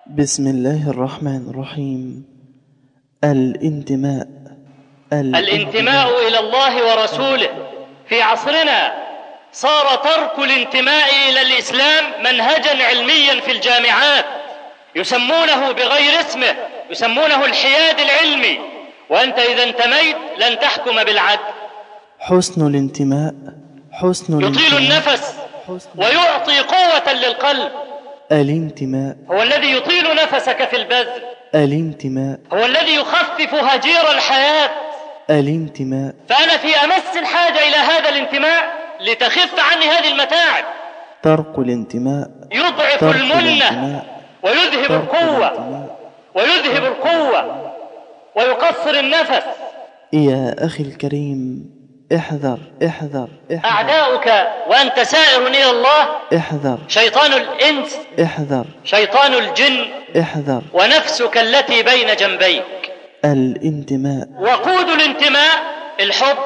بسم الله الرحمن الرحيم. الانتماء إلى الله ورسوله. في عصرنا صار ترك الانتماء إلى الإسلام منهجا علميا في الجامعات، يسمونه بغير اسمه، يسمونه الحياد العلمي، وأنت إذا انتميت لن تحكم بالعدل. حسن الانتماء يطيل النفس ويعطي قوة للقلب. الانتماء هو الذي يطيل نفسك في البذل. الانتماء هو الذي يخفف هجير الحياة. الانتماء. فأنا في أمس الحاجة إلى هذا الانتماء لتخف عني هذه المتاعب. ترك الانتماء يضعف المنة ويذهب القوة ويقصر النفس. يا أخي الكريم، احذر. أعداؤك وأنت سائر إلى الله. احذر. شيطان الإنس، احذر. شيطان الجن، احذر. ونفسك التي بين جنبيك. الانتماء. وقود الانتماء الحب،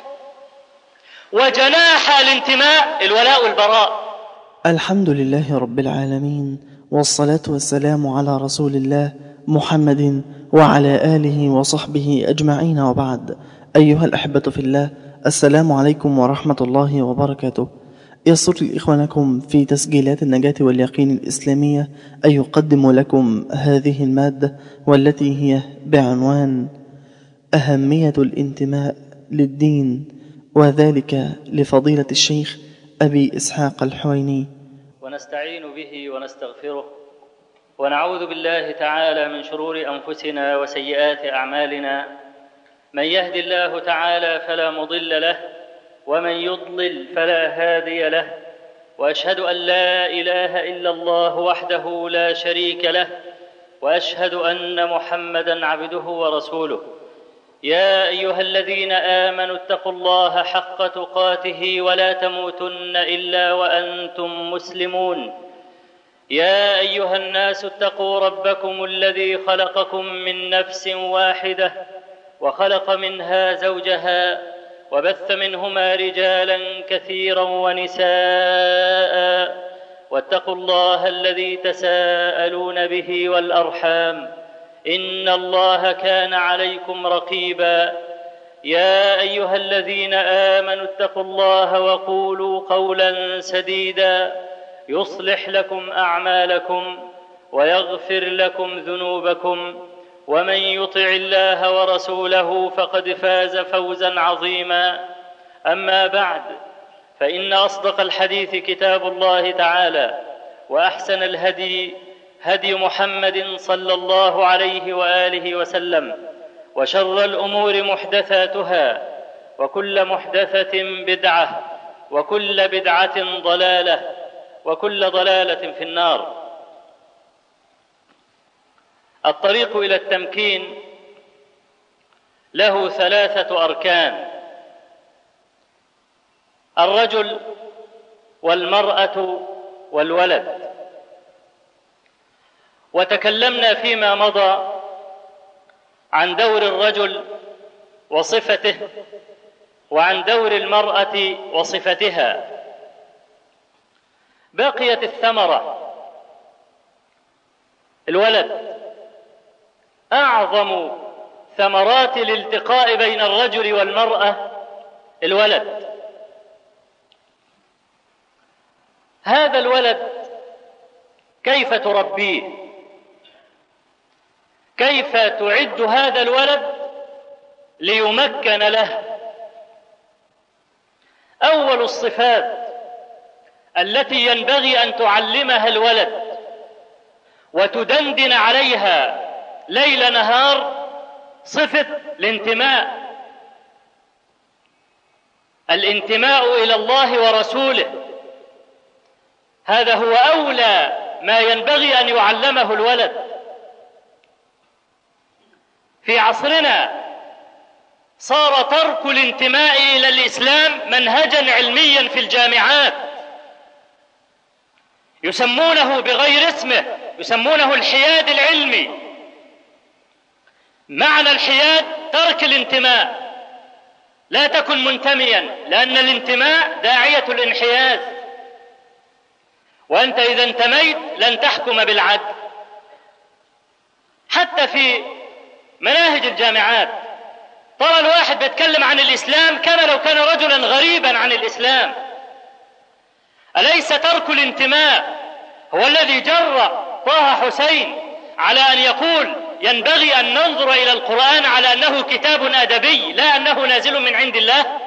وجناح الانتماء الولاء والبراء. الحمد لله رب العالمين، والصلاة والسلام على رسول الله محمد وعلى آله وصحبه أجمعين، وبعد. أيها الأحبة في الله، السلام عليكم ورحمة الله وبركاته. يسر إخوانكم في تسجيلات النجاة واليقين الإسلامية أن يقدم لكم هذه المادة، والتي هي بعنوان أهمية الانتماء للدين، وذلك لفضيلة الشيخ أبي إسحاق الحويني. ونستعين به ونستغفره، ونعوذ بالله تعالى من شرور أنفسنا وسيئات أعمالنا. من يهد الله تعالى فلا مضل له، ومن يضلل فلا هادي له. وأشهد أن لا إله إلا الله وحده لا شريك له، وأشهد أن محمدًا عبده ورسوله. يا أيها الذين آمنوا اتقوا الله حق تقاته ولا تموتن إلا وأنتم مسلمون. يا أيها الناس اتقوا ربكم الذي خلقكم من نفس واحدة، وخلق منها زوجها، وبث منهما رجالا كثيرا ونساء. واتقوا الله الذي تساءلون به والأرحام، إن الله كان عليكم رقيبا. يا أيها الذين آمنوا اتقوا الله وقولوا قولا سديدا يصلح لكم أعمالكم ويغفر لكم ذنوبكم، ومن يطع الله ورسوله فقد فاز فوزا عظيما. أما بعد، فإن أصدق الحديث كتاب الله تعالى، وأحسن الهدي هدي محمد صلى الله عليه وآله وسلم، وشر الأمور محدثاتها، وكل محدثة بدعة، وكل بدعة ضلالة، وكل ضلالة في النار. الطريق إلى التمكين له 3 أركان: الرجل والمرأة والولد. وتكلمنا فيما مضى عن دور الرجل وصفته، وعن دور المرأة وصفتها. بقيت الثمرة، الولد. أعظم ثمرات الالتقاء بين الرجل والمرأة الولد. هذا الولد كيف تربيه؟ كيف تعد هذا الولد ليمكن له؟ أول الصفات التي ينبغي أن تعلمها الولد وتدندن عليها ليل نهار صفة الانتماء. الانتماء إلى الله ورسوله، هذا هو أولى ما ينبغي أن يعلمه الولد. في عصرنا صار ترك الانتماء إلى الإسلام منهجا علميا في الجامعات، يسمونه بغير اسمه، يسمونه الحياد العلمي. معنى الحياد ترك الانتماء. لا تكن منتميا، لأن الانتماء داعية الانحياز، وأنت إذا انتميت لن تحكم بالعدل. حتى في مناهج الجامعات ترى الواحد بيتكلم عن الإسلام كما لو كان رجلا غريبا عن الإسلام. أليس ترك الانتماء هو الذي جرى طه حسين على أن يقول ينبغي أن ننظر إلى القرآن على أنه كتاب أدبي لا أنه نازل من عند الله؟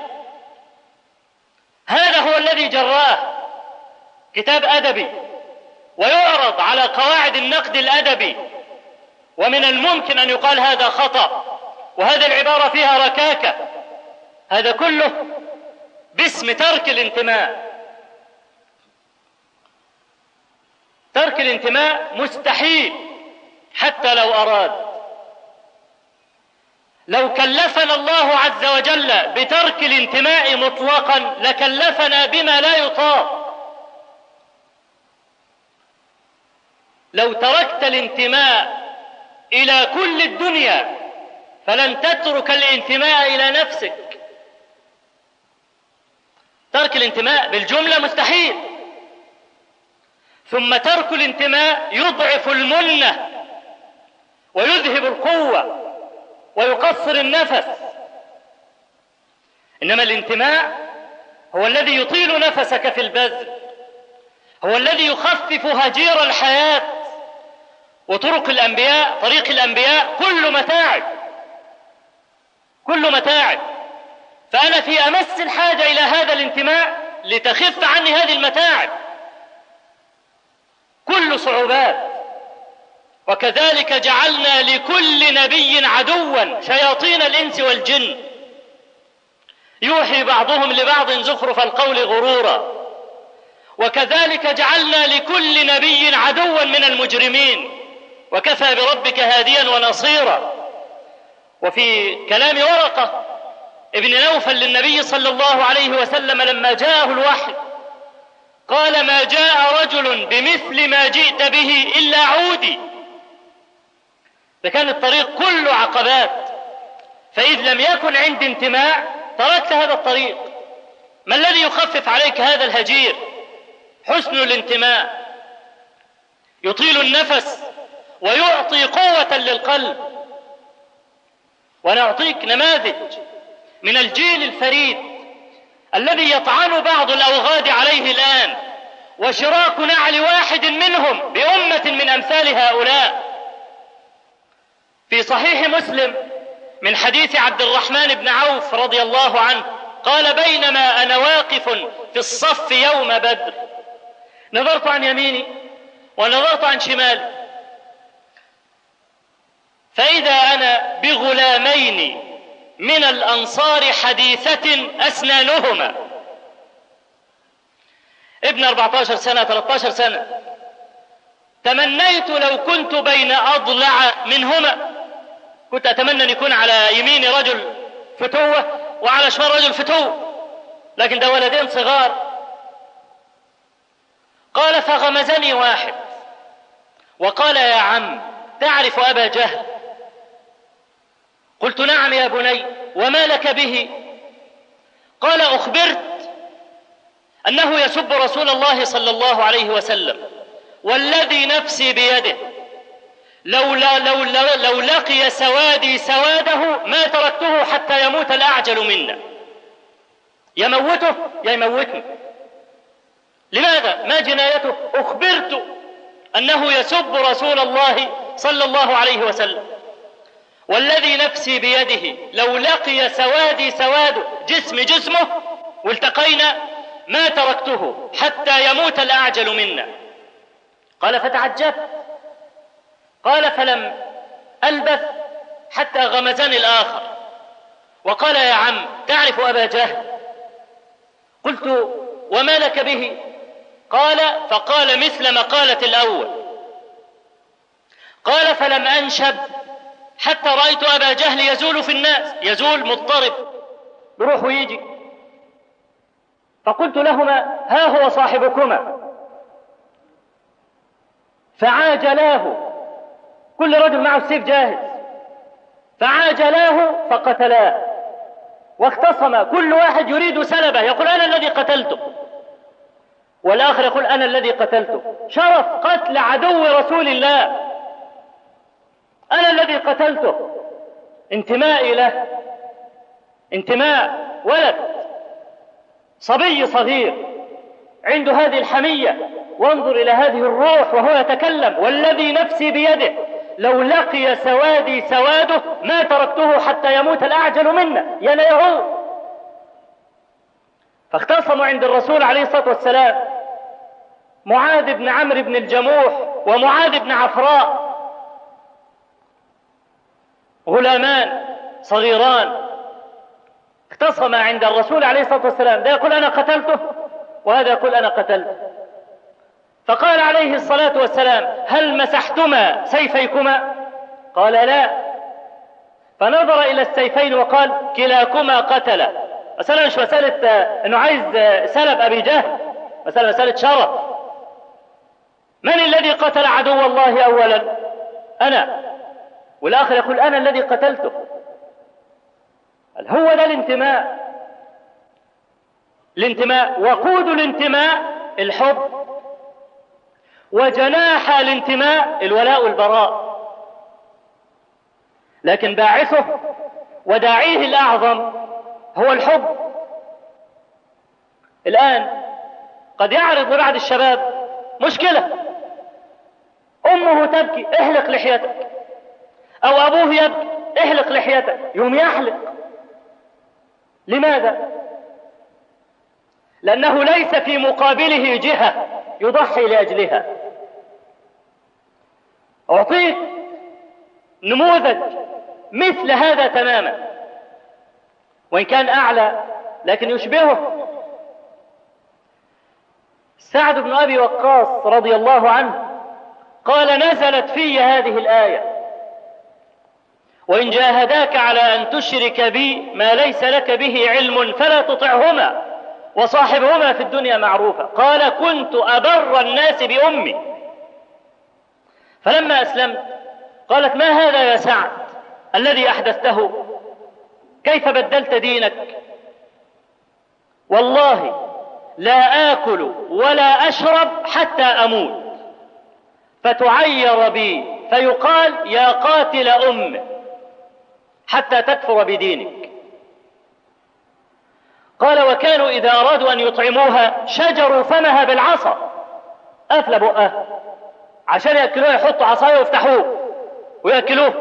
هذا هو الذي جراه، كتاب أدبي ويعرض على قواعد النقد الأدبي، ومن الممكن أن يقال هذا خطأ وهذه العبارة فيها ركاكة. هذا كله باسم ترك الانتماء. ترك الانتماء مستحيل حتى لو أراد. لو كلفنا الله عز وجل بترك الانتماء مطلقا لكلفنا بما لا يطاق. لو تركت الانتماء إلى كل الدنيا فلن تترك الانتماء إلى نفسك. ترك الانتماء بالجملة مستحيل. ثم ترك الانتماء يضعف المنة ويذهب القوة ويقصر النفس. إنما الانتماء هو الذي يطيل نفسك في البذل، هو الذي يخفف هجير الحياة. وطرق الأنبياء، طريق الأنبياء كل متاعب، كل متاعب. فأنا في أمس الحاجة إلى هذا الانتماء لتخف عني هذه المتاعب، كل صعوبات. وكذلك جعلنا لكل نبي عدوا شياطين الإنس والجن يوحي بعضهم لبعض زخرف القول غرورا. وكذلك جعلنا لكل نبي عدوا من المجرمين وكفى بربك هاديا ونصيرا. وفي كلام ورقة ابن نوفل للنبي صلى الله عليه وسلم لما جاءه الوحي قال: ما جاء رجل بمثل ما جئت به إلا عودي. فكان الطريق كله عقبات، فإذ لم يكن عندي انتماء تركت هذا الطريق. ما الذي يخفف عليك هذا الهجير؟ حسن الانتماء يطيل النفس ويعطي قوة للقلب. ونعطيك نماذج من الجيل الفريد الذي يطعن بعض الأوغاد عليه الآن، وشراك نعل واحد منهم بأمة من أمثال هؤلاء. في صحيح مسلم من حديث عبد الرحمن بن عوف رضي الله عنه قال: بينما أنا واقف في الصف يوم بدر نظرت عن يميني ونظرت عن شمالي، فإذا أنا بغلامين من الأنصار حديثة أسنانهما، ابن 14 سنة 13 سنة، تمنيت لو كنت بين أضلع منهما. كنت أتمنى أن يكون على يمين رجل فتوة وعلى شمال رجل فتوة، لكن ده ولدين صغار. قال: فغمزني واحد وقال: يا عم تعرف أبا جهل؟ قلت: نعم يا بني، وما لك به؟ قال: أخبرت أنه يسب رسول الله صلى الله عليه وسلم، والذي نفسي بيده لو لقي سوادي سواده ما تركته حتى يموت الأعجل منا. يموته يا يموتني. لماذا؟ ما جنايته؟ أخبرت أنه يسب رسول الله صلى الله عليه وسلم، والذي نفسي بيده لو لقي سوادي سواده جسمه والتقينا ما تركته حتى يموت الأعجل منا. قال: فتعجبت. قال: فلم ألبث حتى غمزني الآخر وقال: يا عم تعرف أبا جهل؟ قلت: وما لك به؟ فقال مثل مقالة الأول. قال: فلم أنشب حتى رأيت أبا جهل يزول في الناس، يزول مضطرب بروح ويجي. فقلت لهما: ها هو صاحبكما. فعاجلاه، كل رجل معه السيف جاهز، فعاجلاه فقتلاه واختصما، كل واحد يريد سلبه، يقول: أنا الذي قتلته، والآخر يقول: أنا الذي قتلته. شرف قتل عدو رسول الله. أنا الذي قتلته. انتمائي له انتماء ولد صبي صغير عنده هذه الحمية. وانظر إلى هذه الروح وهو يتكلم: والذي نفسي بيده لو لقي سوادي سواده ما تركته حتى يموت الأعجل منا يا ليهود. فاختصموا عند الرسول عليه الصلاة والسلام معاذ بن عمرو بن الجموح ومعاذ بن عفراء، غلامان صغيران، اختصما عند الرسول عليه الصلاة والسلام، ده يقول أنا قتلته وهذا يقول أنا قتلته. فقال عليه الصلاة والسلام: هل مسحتما سيفيكما؟ قال لا. فنظر إلى السيفين وقال: كلاكما قتل. مسألة مش مسألة أنه عايز سلب أبي جهل، مسألة شرف. من الذي قتل عدو الله أولا؟ أنا. والآخر يقول أنا الذي قتلته. هو ده الانتماء. وقود الانتماء الحب، وجناح الانتماء الولاء والبراء. لكن باعثه وداعيه الأعظم هو الحب. الآن قد يعرض لبعض الشباب مشكلة: أمه تبكي احلق لحيتك، أو أبوه يبكي احلق لحيتك، يوم يحلق. لماذا؟ لأنه ليس في مقابله جهة يضحي لأجلها. أعطيك نموذج مثل هذا تماما، وإن كان أعلى لكن يشبهه. سعد بن أبي وقاص رضي الله عنه قال: نزلت في هذه الآية: وإن جاهداك على أن تشرك بي ما ليس لك به علم فلا تطعهما وصاحبهما في الدنيا معروفا. قال: كنت أبر الناس بأمي. فلما أسلمت قالت: ما هذا يا سعد الذي أحدثته؟ كيف بدلت دينك؟ والله لا آكل ولا أشرب حتى أموت، فتعير بي فيقال يا قاتل أمه حتى تكفر بدينك. قال: وكانوا إذا أرادوا أن يطعموها شجروا فمها بالعصا، أفل بؤها عشان يأكلوها، يحطوا عصاية ويفتحوه ويأكلوه.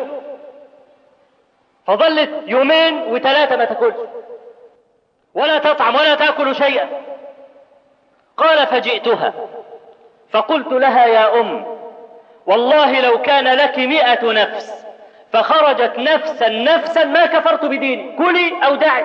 فظلت يومين وثلاثة ما تأكل ولا تطعم ولا تأكل شيئا. قال: فجئتها فقلت لها: يا أم، والله لو كان لك 100 نفس فخرجت نفسا ما كفرت بديني، كلي أو دعي.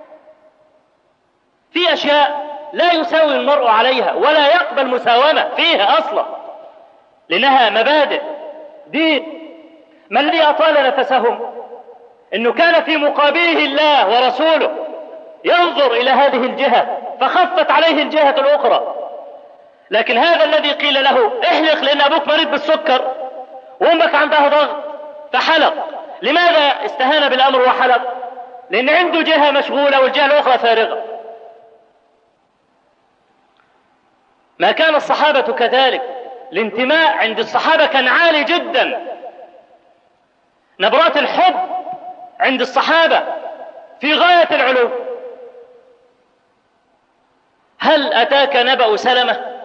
في أشياء لا يساوي المرء عليها ولا يقبل مساومة فيها أصلا، لأنها مبادئ دين. ما الذي أطال نفسهم؟ إنه كان في مقابله الله ورسوله، ينظر إلى هذه الجهة فخفت عليه الجهة الأخرى. لكن هذا الذي قيل له احلق لأن أبوك مريض بالسكر وأمك عندها ضغط فحلق، لماذا استهان بالأمر وحلق؟ لأن عنده جهة مشغولة والجهة الأخرى فارغة. ما كان الصحابة كذلك. الانتماء عند الصحابة كان عالي جدا. نبرات الحب عند الصحابة في غاية العلو. هل أتاك نبأ سلمة؟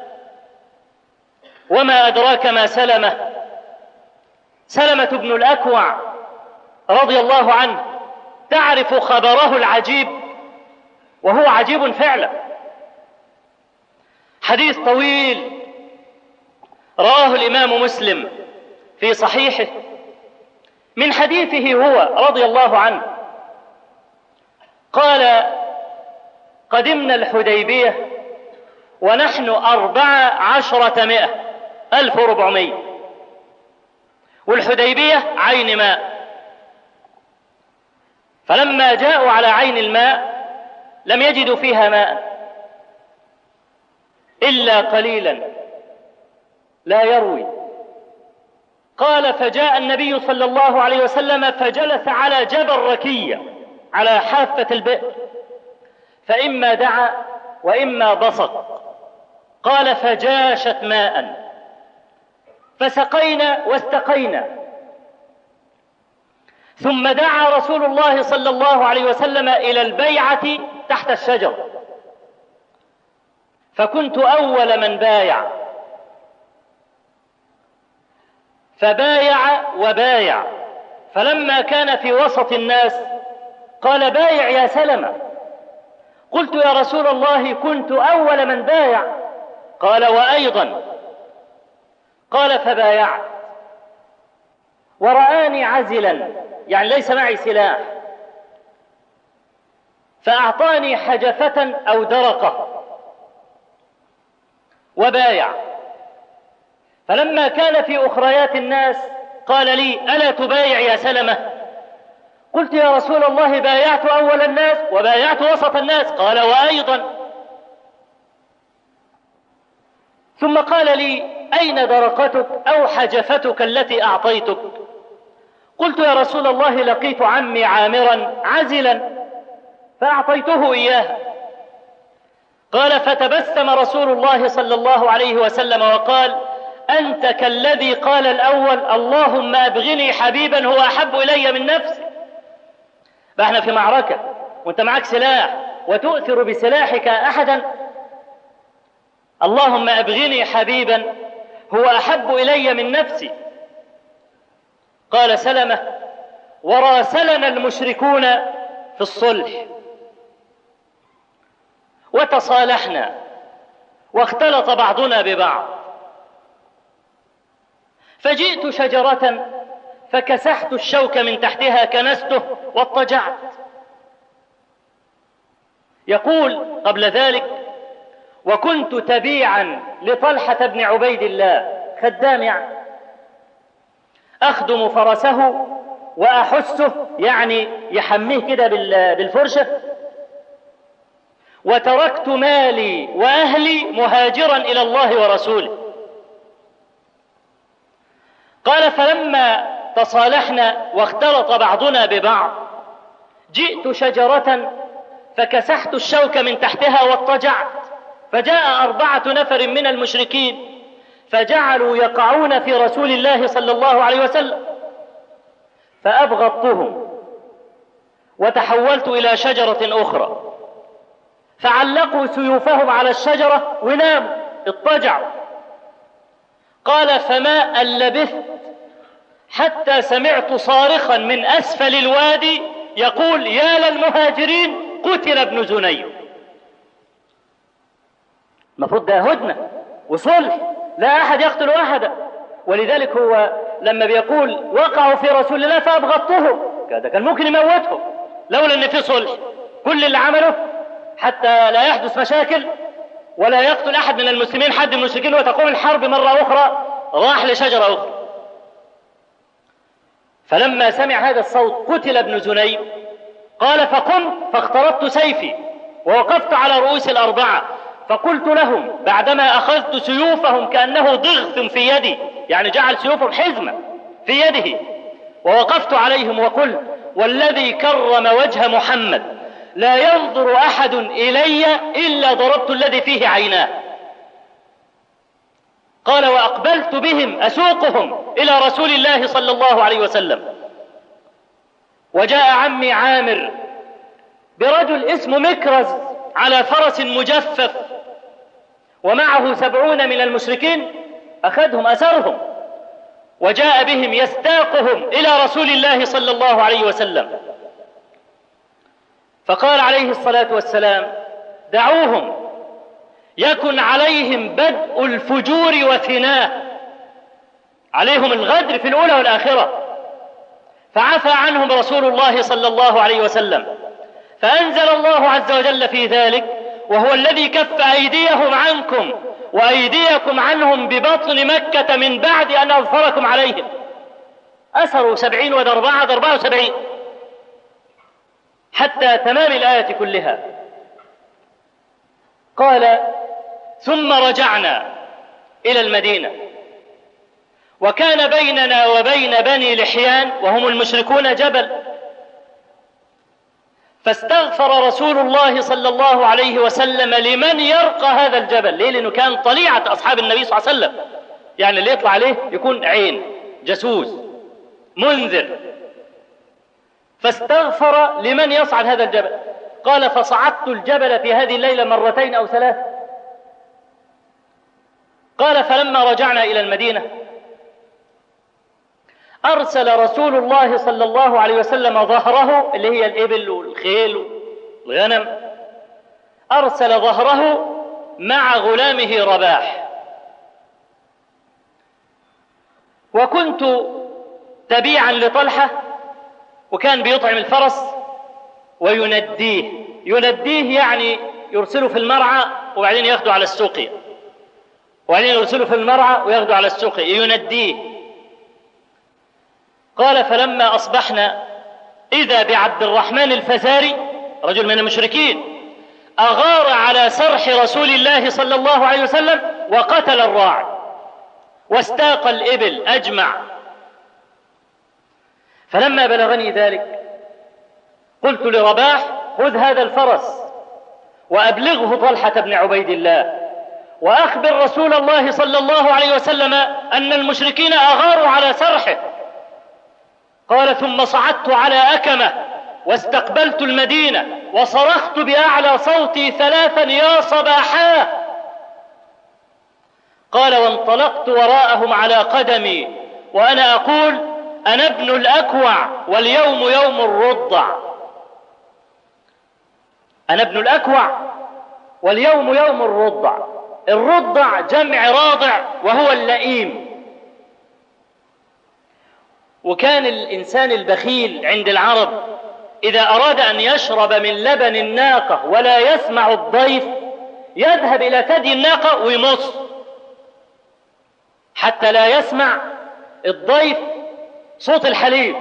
وما أدراك ما سلمة؟ سلمة بن الأكوع رضي الله عنه، تعرف خبره العجيب، وهو عجيب فعلا. حديث طويل رواه الإمام مسلم في صحيحه من حديثه هو رضي الله عنه. قال: قدمنا الحديبية ونحن 1400، والحديبية عين ماء. فلما جاءوا على عين الماء لم يجدوا فيها ماء إلا قليلا لا يروي. قال: فجاء النبي صلى الله عليه وسلم فجلس على جبل ركية على حافة البئر، فإما دعا وإما بصق. قال: فجاشت ماء فسقينا واستقينا، ثم دعا رسول الله صلى الله عليه وسلم إلى البيعة تحت الشجر، فكنت أول من بايع، فبايع وبايع، فلما كان في وسط الناس قال: بايع يا سلمة. قلت: يا رسول الله كنت أول من بايع. قال: وأيضا. قال: فبايعت، ورآني عزلا، يعني ليس معي سلاح، فأعطاني حجفة أو درقة وبايع. فلما كان في أخريات الناس قال لي: ألا تبايع يا سلمة؟ قلت: يا رسول الله بايعت أول الناس وبايعت وسط الناس. قال: وأيضا. ثم قال لي: أين درقتك أو حجفتك التي أعطيتك؟ قلت: يا رسول الله لقيت عمي عامرا عزلا فأعطيته إياها. قال: فتبسم رسول الله صلى الله عليه وسلم وقال: أنت كالذي قال الأول: اللهم أبغني حبيبا هو أحب إلي من نفسي. فإحنا في معركة وأنت معك سلاح وتؤثر بسلاحك أحدا. اللهم أبغني حبيبا هو أحب إلي من نفسي. قال سلمة: وراسلنا المشركون في الصلح وتصالحنا واختلط بعضنا ببعض، فجئت شجرة فكسحت الشوك من تحتها كنسته واضطجعت. يقول قبل ذلك: وكنت تبيعا لطلحة بن عبيد الله، خدام يعني، أخدم فرسه وأحسه، يعني يحميه كده بالفرشة، وتركت مالي وأهلي مهاجرا إلى الله ورسوله. قال: فلما تصالحنا واختلط بعضنا ببعض جئت شجرة فكسحت الشوك من تحتها واضطجعت، فجاء 4 نفر من المشركين فجعلوا يقعون في رسول الله صلى الله عليه وسلم، فأبغضتهم وتحولت إلى شجرة أخرى، فعلقوا سيوفهم على الشجرة وناموا اضطجعوا. قال: فما أن لبثت حتى سمعت صارخا من أسفل الوادي يقول: يا للمهاجرين قتل ابن زنيم. المفروض ده هدنة وصلح، لا أحد يقتل أحدا. ولذلك هو لما بيقول وقعوا في رسول الله فأبغضتهم، ده كان ممكن يموتهم لولا أن في صلح. كل اللي عمله حتى لا يحدث مشاكل ولا يقتل أحد من المسلمين حد من المشركين وتقوم الحرب مرة أخرى، راح لشجرة أخرى. فلما سمع هذا الصوت قتل ابن زنيم قال: فقمت فاخترطت سيفي ووقفت على رؤوس ال4 فقلت لهم بعدما أخذت سيوفهم كأنه ضغث في يدي، يعني جعل سيوفهم حزمة في يده، ووقفت عليهم وقلت: والذي كرم وجه محمد لا ينظر أحد إلي إلا ضربت الذي فيه عيناه. قال: وأقبلت بهم أسوقهم إلى رسول الله صلى الله عليه وسلم، وجاء عمي عامر برجل اسمه مكرز على فرس مجفف ومعه 70 من المشركين، أخذهم أسرهم وجاء بهم يستاقهم إلى رسول الله صلى الله عليه وسلم. فقال عليه الصلاة والسلام: دعوهم يكن عليهم بدء الفجور وفناه، عليهم الغدر في الأولى والآخرة. فعفى عنهم رسول الله صلى الله عليه وسلم، فأنزل الله عز وجل في ذلك: وهو الذي كف أيديهم عنكم وأيديكم عنهم ببطن مكة من بعد أن أظفركم عليهم. أسروا 70 وده 74 حتى تمام الآية كلها. قال: ثم رجعنا إلى المدينة، وكان بيننا وبين بني لحيان وهم المشركون جبل، فاستغفر رسول الله صلى الله عليه وسلم لمن يرقى هذا الجبل. ليه؟ لأنه كان طليعة أصحاب النبي صلى الله عليه وسلم، يعني اللي يطلع عليه يكون عين، جاسوس، منذر. فاستغفر لمن يصعد هذا الجبل. قال فصعدت الجبل في هذه الليلة 2 أو 3. قال فلما رجعنا إلى المدينة أرسل رسول الله صلى الله عليه وسلم ظهره، اللي هي الإبل والخيل والغنم، أرسل ظهره مع غلامه رباح. وكنت تبيعا لطلحة، وكان بيطعم الفرس وينديه. ينديه يعني يرسله في المرعى وبعدين ياخده على السوق، وبعدين يرسله في المرعى وياخده على السوق، ينديه. قال فلما أصبحنا إذا بعبد الرحمن الفزاري رجل من المشركين أغار على سرح رسول الله صلى الله عليه وسلم وقتل الراعي واستاق الإبل أجمع. فلما بلغني ذلك قلت لرباح خذ هذا الفرس وأبلغه طلحة بن عبيد الله وأخبر رسول الله صلى الله عليه وسلم أن المشركين أغاروا على سرحه. قال ثم صعدت على أكمة واستقبلت المدينة وصرخت بأعلى صوتي 3 يا صباحا. قال وانطلقت وراءهم على قدمي وأنا أقول أنا ابن الأكوع واليوم يوم الرضع. أنا ابن الأكوع واليوم يوم الرضع. الرضع جمع راضع وهو اللئيم. وكان الإنسان البخيل عند العرب إذا أراد أن يشرب من لبن الناقة ولا يسمع الضيف يذهب إلى ثدي الناقة ويمص حتى لا يسمع الضيف صوت الحليب.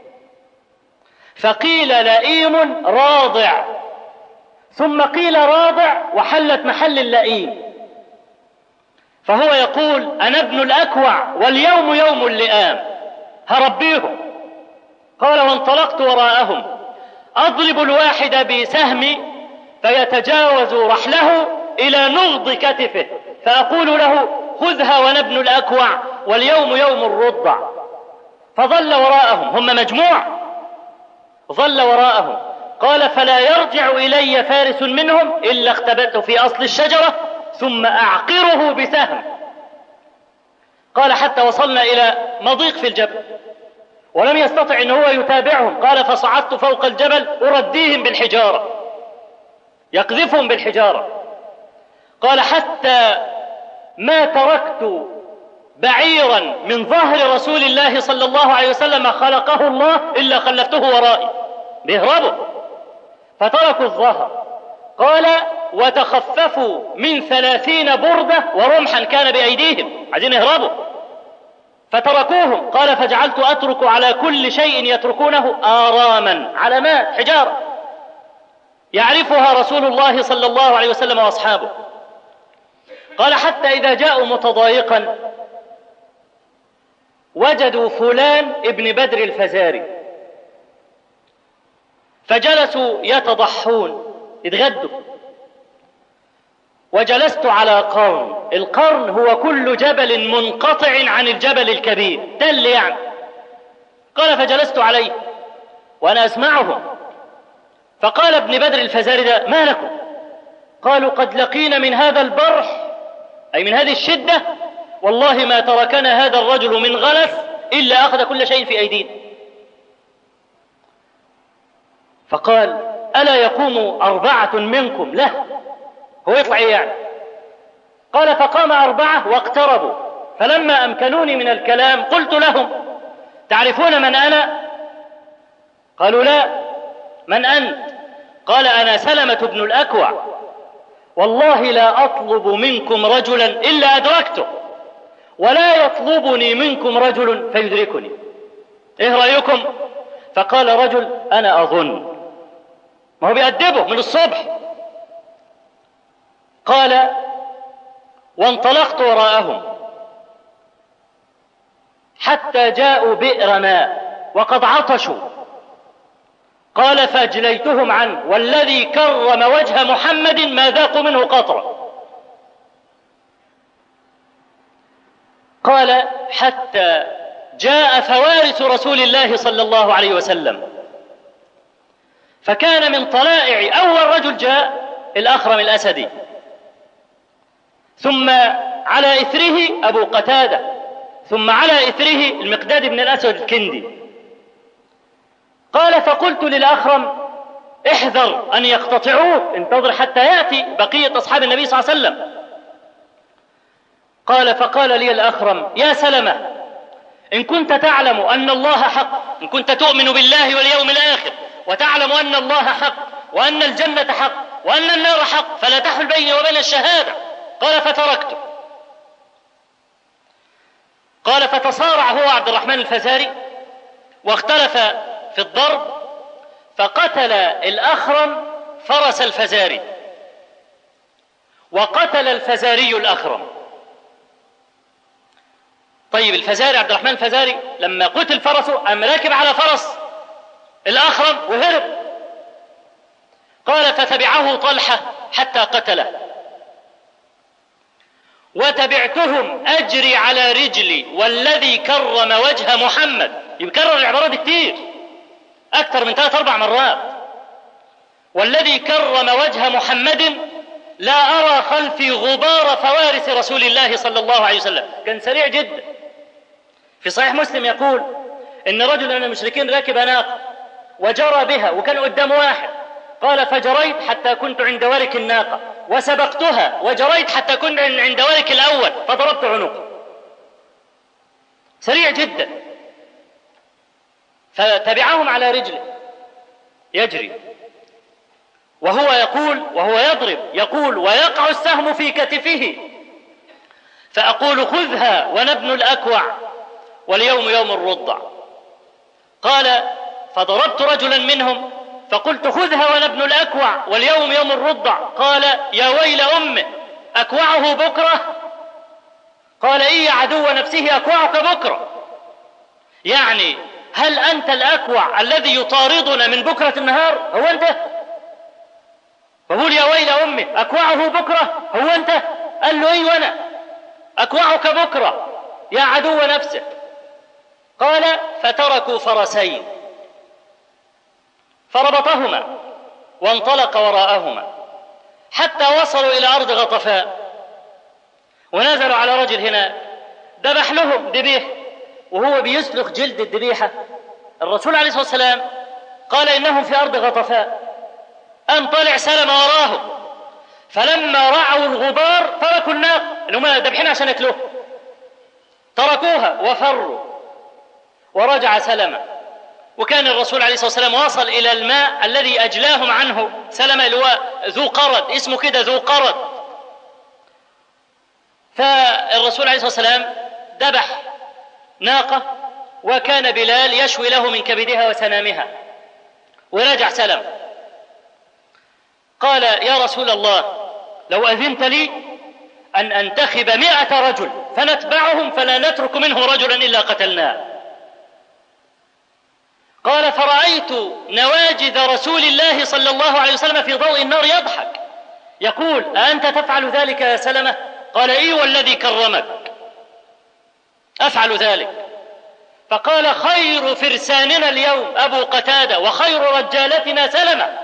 فقيل لئيم راضع، ثم قيل راضع وحلت محل اللئيم. فهو يقول أنا ابن الأكوع واليوم يوم اللئام، هربيهم. قال وانطلقت وراءهم أضرب الواحد بسهمي فيتجاوز رحله إلى نغض كتفه فأقول له خذها وأنا ابن الأكوع واليوم يوم الرضع. فظل وراءهم، هم مجموع، ظل وراءهم. قال فلا يرجع إلي فارس منهم إلا اختبأت في أصل الشجرة ثم أعقره بسهم. قال حتى وصلنا إلى مضيق في الجبل ولم يستطع أن هو يتابعهم. قال فصعدت فوق الجبل أرديهم بالحجارة، يقذفهم بالحجارة. قال حتى ما تركت بعيرا من ظهر رسول الله صلى الله عليه وسلم خلقه الله إلا خلفته ورائي، بيهربوا فتركوا الظهر. قال وتخففوا من 30 بردة ورمحا كان بأيديهم، عايزين يهربوا فتركوهم. قال فجعلت أترك على كل شيء يتركونه آراما، علامات حجارة يعرفها رسول الله صلى الله عليه وسلم وأصحابه. قال حتى إذا جاءوا متضايقا وجدوا فلان ابن بدر الفزاري فجلسوا يتضحون يتغدوا. وجلست على قرن، القرن هو كل جبل منقطع عن الجبل الكبير، تل يعني. قال فجلست عليه وأنا أسمعهم. فقال ابن بدر الفزاري ده ما لكم؟ قالوا قد لقينا من هذا البرح أي من هذه الشدة والله ما تركنا هذا الرجل من غلس إلا أخذ كل شيء في أيدينا. فقال ألا يقوم 4 منكم له؟ هو يطلع يعني. قال فقام 4 واقتربوا فلما أمكنوني من الكلام قلت لهم تعرفون من أنا؟ قالوا لا. من أنت؟ قال أنا سلمة بن الأكوع والله لا أطلب منكم رجلا إلا أدركته ولا يطلبني منكم رجل فيدركني، إيه رأيكم؟ فقال رجل أنا أظن، ما هو بيأدبه من الصبح. قال وانطلقت وراءهم حتى جاءوا بئر ماء وقد عطشوا. قال فأجليتهم عنه والذي كرم وجه محمد ما ذاقوا منه قطرة. قال حتى جاء فوارس رسول الله صلى الله عليه وسلم فكان من طلائع أول رجل جاء الأخرم الأسدي، ثم على إثره أبو قتادة، ثم على إثره المقداد بن الأسود الكندي. قال فقلت للأخرم احذر أن يقتطعوه، انتظر حتى يأتي بقية أصحاب النبي صلى الله عليه وسلم. قال فقال لي الأخرم يا سلمة إن كنت تعلم أن الله حق، إن كنت تؤمن بالله واليوم الآخر وتعلم أن الله حق وأن الجنة حق وأن النار حق فلا تحل بيني وبين الشهادة. قال فتركته. قال فتصارع هو عبد الرحمن الفزاري واختلف في الضرب، فقتل الأخرم فرس الفزاري وقتل الفزاري الأخرم. طيب الفزاري عبد الرحمن الفزاري لما قتل فرسه قام راكب على فرس الأخرم وهرب. قال فتبعه طلحة حتى قتله، وتبعتهم أجري على رجلي والذي كرم وجه محمد. يكرر العبارات كتير أكثر من 3-4 مرات. والذي كرم وجه محمد لا أرى خلفي غبار فوارس رسول الله صلى الله عليه وسلم. كان سريع جدا. في صحيح مسلم يقول إن رجلا من المشركين ركب ناقة وجرى بها وكان قدام واحد، قال فجريت حتى كنت عند ورك الناقة وسبقتها وجريت حتى كنت عند ورك الأول فضربت عنقه. سريع جدا. فتبعهم على رجله يجري وهو يقول وهو يضرب يقول ويقع السهم في كتفه فأقول خذها ونبن الأكوع واليوم يوم الرضع. قال فضربت رجلا منهم فقلت خذها ونبن الأكوع واليوم يوم الرضع. قال يا ويل أمه أكوعه بكرة. قال إيه عدو نفسه أكوعك بكرة، يعني هل أنت الأكوع الذي يطاردنا من بكرة النهار؟ هو أنت؟ فقول يا ويل أمه أكوعه بكرة، هو أنت؟ قال له إيه وأنا أكوعك بكرة يا عدو نفسه. قال فتركوا فرسين فربطهما وانطلق وراءهما حتى وصلوا إلى أرض غطفان ونزلوا على رجل هناك ذبح لهم ذبيح وهو بيسلخ جلد الذبيحة. الرسول عليه الصلاة والسلام قال إنهم في أرض غطفان، أم طلع سلم وراهم فلما رعوا الغبار تركوا الناقة اللي هم ذبحين عشان ياكلوها، تركوها وفروا ورجع سلمة. وكان الرسول عليه الصلاة والسلام وصل إلى الماء الذي أجلاهم عنه سلمة اللي هو ذو قرد، اسمه كده ذو قرد. فالرسول عليه الصلاة والسلام ذبح ناقة وكان بلال يشوي له من كبدها وسنامها. ورجع سلمة قال يا رسول الله لو أذنت لي أن أنتخب 100 رجل فنتبعهم فلا نترك منهم رجلا إلا قتلناه. قال فرأيت نواجذ رسول الله صلى الله عليه وسلم في ضوء النار يضحك يقول أأنت تفعل ذلك يا سلمة؟ قال إيه والذي كرمك أفعل ذلك. فقال خير فرساننا اليوم أبو قتادة وخير رجالتنا سلمة.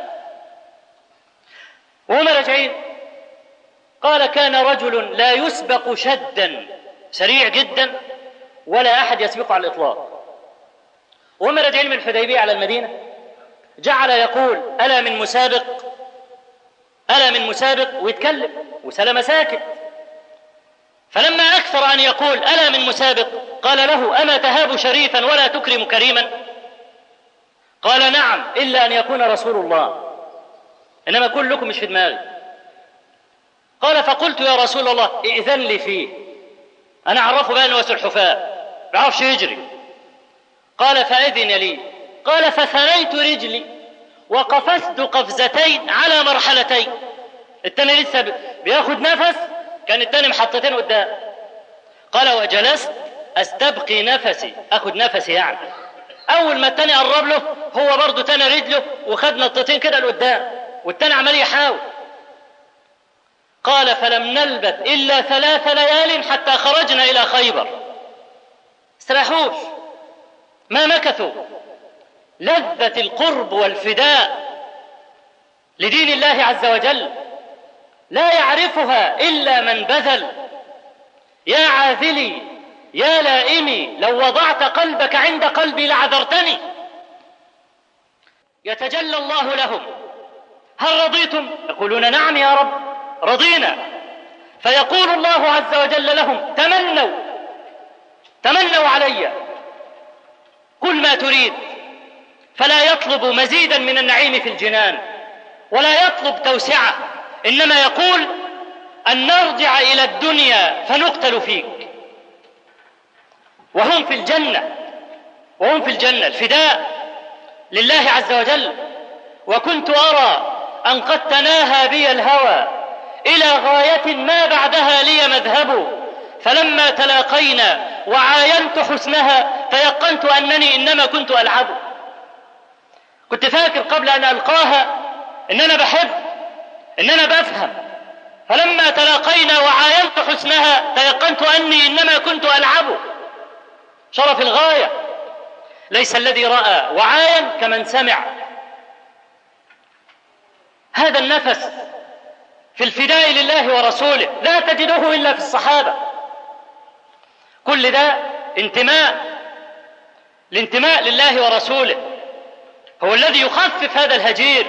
وهم راجعين قال كان رجل لا يسبق شدا، سريع جدا ولا أحد يسبقه على الإطلاق. وهم راجعين من الحديبية على المدينة جعل يقول ألا من مسابق ألا من مسابق ويتكلم وسلمة ساكت. فلما أكثر أن يقول ألا من مسابق قال له أما تهاب شريفا ولا تكرم كريما؟ قال نعم إلا أن يكون رسول الله، إنما كلكم مش في دماغي. قال فقلت يا رسول الله ائذن لي فيه، أنا أعرفه بأنه الحفاء بعرفش يجري. قال فأذن لي. قال فثنيت رجلي وقفزت قفزتين على مرحلتين. التاني لسه بياخد نفس، كان التاني محطتين قدام. قال وجلست استبقي نفسي، اخد نفسي يعني. اول ما التاني قرب له هو برضه تاني رجله وخد نطتين كده لقدام والتاني عمال يحاول. قال فلم نلبث الا 3 ليال حتى خرجنا الى خيبر. استراحوش ما مكثوا. لذة القرب والفداء لدين الله عز وجل لا يعرفها إلا من بذل. يا عاذلي يا لائمي لو وضعت قلبك عند قلبي لعذرتني. يتجلى الله لهم: هل رضيتم؟ يقولون: نعم يا رب رضينا. فيقول الله عز وجل لهم: تمنوا علي، قل ما تريد. فلا يطلب مزيدا من النعيم في الجنان ولا يطلب توسعة، إنما يقول: أن نرجع إلى الدنيا فنقتل فيك. وهم في الجنة الفداء لله عز وجل. وكنت أرى أن قد تناهى بي الهوى إلى غاية ما بعدها لي مذهب، فلما تلاقينا وعاينت حسنها تيقنت أنني إنما كنت ألعب. كنت فاكر قبل أن ألقاها إن أنا بحب، إن أنا بفهم، فلما تلاقينا وعاينت حسنها تيقنت أني إنما كنت ألعب. شرف الغاية. ليس الذي رأى وعاين كمن سمع. هذا النفس في الفداء لله ورسوله لا تجده إلا في الصحابة. كل ده الانتماء لله ورسوله هو الذي يخفف هذا الهجير.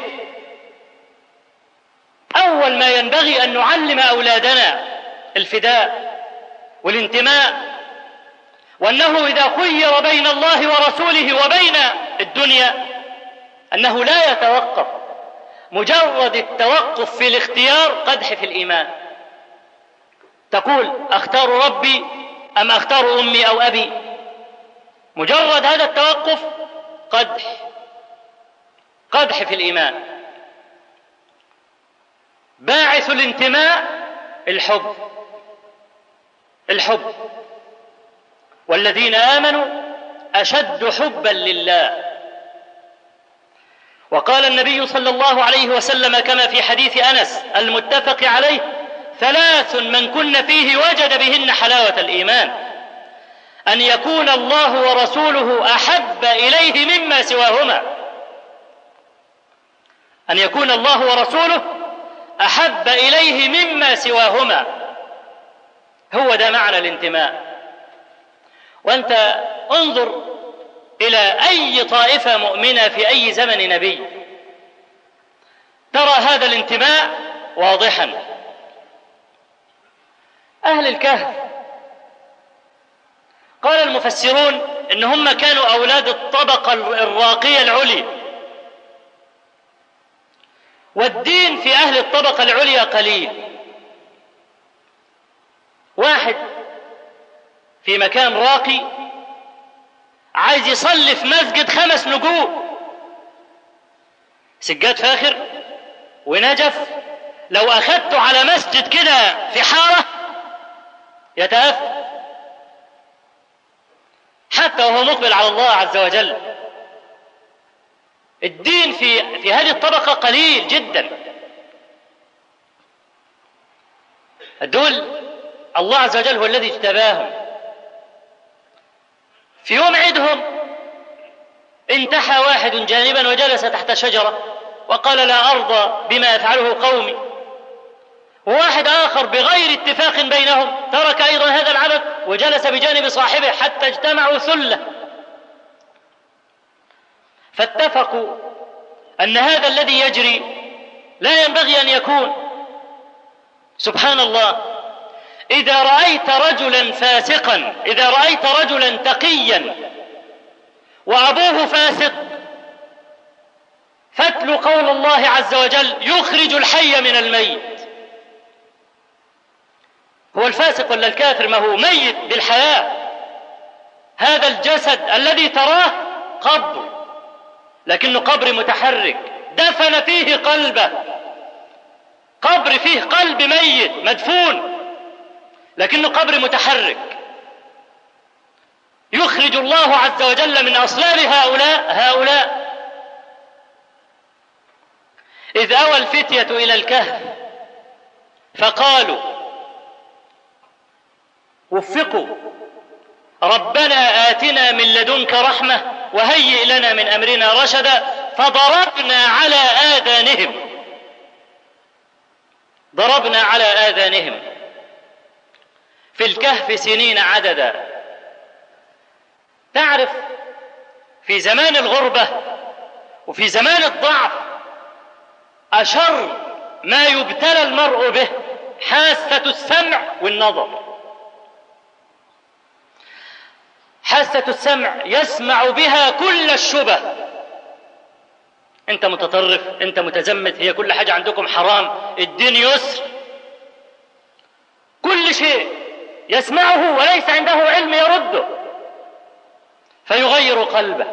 أول ما ينبغي أن نعلم أولادنا الفداء والانتماء، وأنه إذا خير بين الله ورسوله وبين الدنيا أنه لا يتوقف. مجرد التوقف في الاختيار قدح في الإيمان. تقول: أختار ربي أم أختار أمي أو أبي؟ مجرد هذا التوقف قدح في الإيمان. باعث الانتماء الحب. والذين آمنوا أشد حبا لله. وقال النبي صلى الله عليه وسلم كما في حديث أنس المتفق عليه: 3 من كن فيه وجد بهن حلاوة الإيمان: أن يكون الله ورسوله أحب إليه مما سواهما. أن يكون الله ورسوله أحب إليه مما سواهما. هو ده معنى الانتماء. وأنت انظر إلى أي طائفة مؤمنة في أي زمن نبي ترى هذا الانتماء واضحا. أهل الكهف قال المفسرون إن هم كانوا أولاد الطبقة الراقية العليا، والدين في أهل الطبقة العليا قليل. واحد في مكان راقي عايز يصلي في مسجد 5 نجوم، سجاد فاخر ونجف، لو أخذته على مسجد كده في حارة يتأثر حتى وهو مقبل على الله عز وجل. الدين في هذه الطبقة قليل جدا. دول الله عز وجل هو الذي اجتباهم. في يوم عيدهم انتحى واحد جانبا وجلس تحت شجرة وقال: لا أرضى بما يفعله قومي. وواحد آخر بغير اتفاق بينهم ترك أيضا هذا العبث وجلس بجانب صاحبه حتى اجتمعوا ثلة، فاتفقوا أن هذا الذي يجري لا ينبغي أن يكون. سبحان الله، إذا رأيت رجلا فاسقا، إذا رأيت رجلا تقيا وأبوه فاسق، فاتل قول الله عز وجل: يخرج الحي من الميت. هو الفاسق ولا الكافر ما هو ميت بالحياة. هذا الجسد الذي تراه قبر، لكنه قبر متحرك دفن فيه قلبه، قبر فيه قلب ميت مدفون لكنه قبر متحرك. يخرج الله عز وجل من أصلاب هؤلاء. إذ أوى الفتية إلى الكهف فقالوا وفقوا ربنا آتنا من لدنك رحمة وهيئ لنا من أمرنا رشدا فضربنا على آذانهم ضربنا على آذانهم في الكهف سنين عددا. تعرف في زمان الغربة وفي زمان الضعف أشر ما يبتلى المرء به حاسة السمع والنظر. حاسة السمع يسمع بها كل الشبه. أنت متطرف، أنت متزمت، هي كل حاجة عندكم حرام، الدين يسر، كل شيء يسمعه وليس عنده علم يرده فيغير قلبه.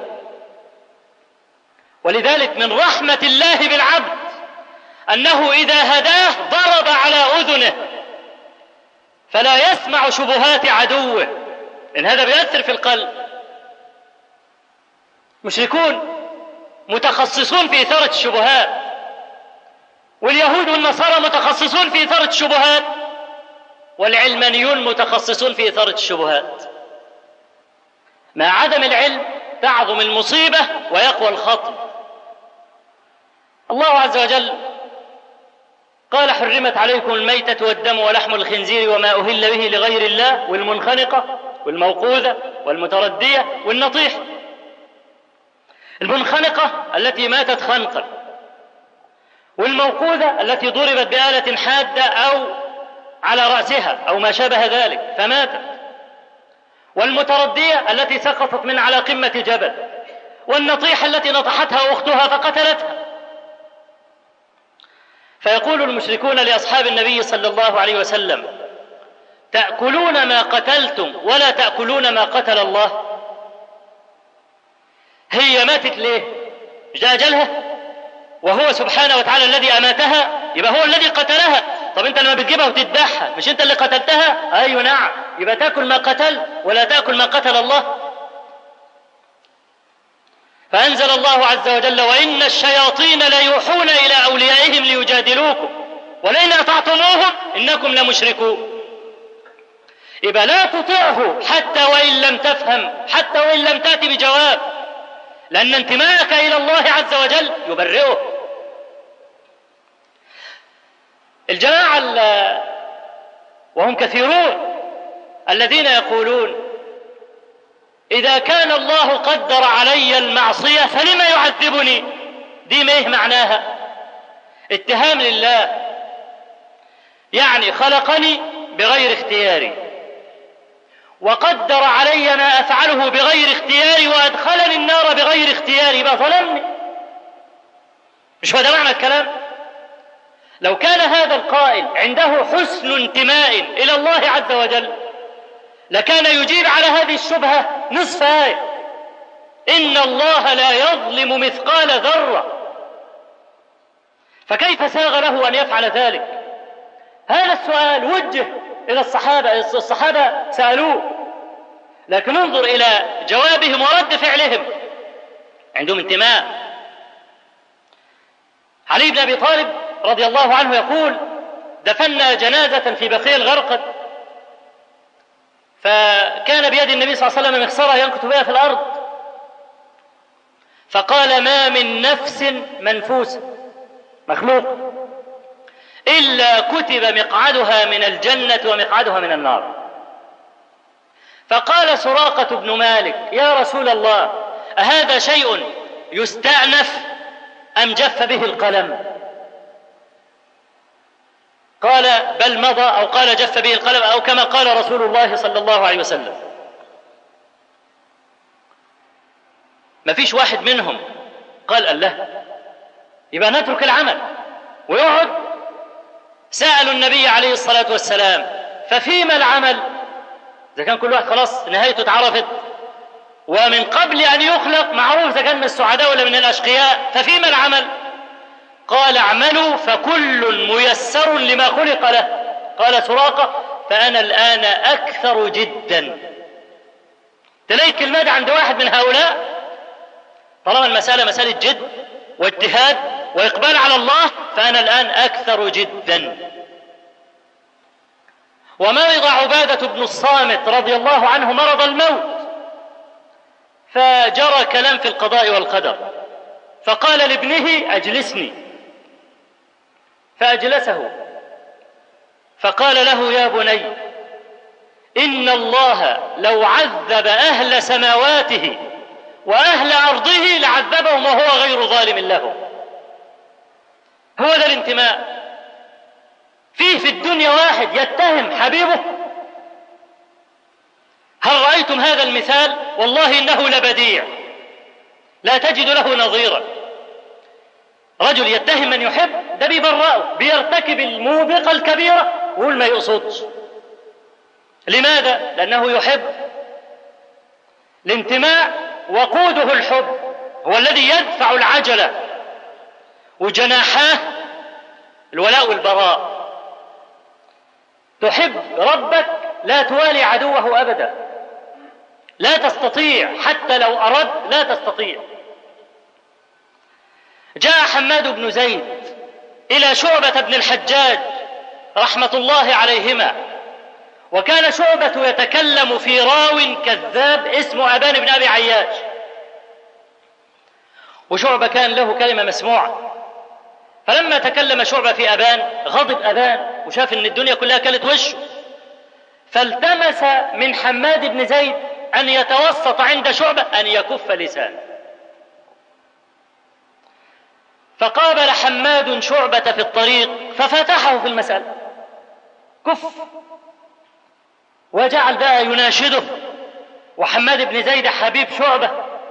ولذلك من رحمة الله بالعبد أنه إذا هداه ضرب على أذنه فلا يسمع شبهات عدوه، لأن هذا بيأثر في القلب. مشركون متخصصون في إثارة الشبهات، واليهود والنصارى متخصصون في إثارة الشبهات، والعلمانيون متخصصون في إثارة الشبهات. مع عدم العلم تعظم المصيبة ويقوى الخطر. الله عز وجل قال: حرمت عليكم الميتة والدم ولحم الخنزير وما أهل به لغير الله والمنخنقة والموقوذة والمتردية والنطيح. المنخنقة التي ماتت خنقا، والموقوذة التي ضربت بآلة حادة أو على رأسها أو ما شابه ذلك فماتت، والمتردية التي سقطت من على قمة جبل، والنطيحة التي نطحتها أختها فقتلتها. فيقول المشركون لأصحاب النبي صلى الله عليه وسلم: تأكلون ما قتلتم ولا تأكلون ما قتل الله. هي ماتت ليه؟ جاء أجلها وهو سبحانه وتعالى الذي أماتها، يبقى هو الذي قتلها. طب أنت لما بتجيبها وتذبحها مش أنت اللي قتلتها؟ أيوة نعم، يبقى تأكل ما قتل ولا تأكل ما قتل الله. فأنزل الله عز وجل: وإن الشياطين ليوحون إلى أوليائهم ليجادلوكم ولئن أطعتموهم إنكم لمشركون. يبقى لا تطيعه حتى وإن لم تفهم، حتى وإن لم تأتي بجواب، لأن انتماءك إلى الله عز وجل يبرئه. الجماعة وهم كثيرون الذين يقولون: إذا كان الله قدر علي المعصية فلما يعذبني؟ دي ما معناها اتهام لله، يعني خلقني بغير اختياري وقدر علي ما أفعله بغير اختياري وأدخلني النار بغير اختياري، يبقى ظلمني. مش هو ده معنى الكلام؟ لو كان هذا القائل عنده حسن انتماء إلى الله عز وجل لكان يجيب على هذه الشبهة نصف آية: إن الله لا يظلم مثقال ذرة. فكيف ساغ له أن يفعل ذلك؟ هذا السؤال وجه إلى الصحابة سألوه، لكن انظر إلى جوابهم ورد فعلهم، عندهم انتماء. علي بن أبي طالب رضي الله عنه يقول: دفنا جنازة في بقيع الغرقد، فكان بيد النبي صلى الله عليه وسلم مخصرة ينكت بها في الأرض، فقال: ما من نفس منفوسة مخلوق إلا كتب مقعدها من الجنة ومقعدها من النار. فقال سراقة بن مالك: يا رسول الله، أهذا شيء يستأنف أم جف به القلم؟ قال: بل مضى، أو قال جف به القلم، أو كما قال رسول الله صلى الله عليه وسلم. ما فيش واحد منهم قال: الله، يبقى نترك العمل ويقعد. سألوا النبي عليه الصلاة والسلام: ففيما العمل؟ إذا كان كل واحد خلاص نهايته اتعرفت ومن قبل أن يخلق معروف إذا كان من السعداء ولا من الأشقياء، ففيما العمل؟ قال: اعملوا فكل ميسر لما خلق له. قال سراقة: فأنا الآن أكثر جدا. تلاقي كلمات عند واحد من هؤلاء طالما المسألة مسألة جد واجتهاد وإقبال على الله، فأنا الآن أكثر جدا. ومرض عبادة بن الصامت رضي الله عنه مرض الموت، فجرى كلام في القضاء والقدر، فقال لابنه: أجلسني، فأجلسه فقال له: يا بني، إن الله لو عذب أهل سماواته وأهل أرضه لعذبهم وهو غير ظالم لهم. هو ده الانتماء. فيه في الدنيا واحد يتهم حبيبه؟ هل رأيتم هذا المثال؟ والله إنه لبديع لا تجد له نظيرا. رجل يتهم من يحب، ده بيبرأه، بيرتكب الموبقة الكبيرة ويقول ما يقصدش. لماذا؟ لأنه يحب. الانتماء وقوده الحب، هو الذي يدفع العجلة، وجناحاه الولاء والبراء. تحب ربك لا توالي عدوه أبدا، لا تستطيع، حتى لو أردت لا تستطيع. جاء حماد بن زيد إلى شعبة بن الحجاج رحمة الله عليهما، وكان شعبة يتكلم في راو كذاب اسمه أبان بن أبي عياش، وشعبة كان له كلمة مسموعة. فلما تكلم شعبة في أبان غضب أبان وشاف أن الدنيا كلها كلت وشه، فالتمس من حماد بن زيد أن يتوسط عند شعبة أن يكف لسانه. فقابل حماد شعبة في الطريق ففتحه في المسألة، كف، وجعل بقى يناشده، وحماد بن زيد حبيب شعبة،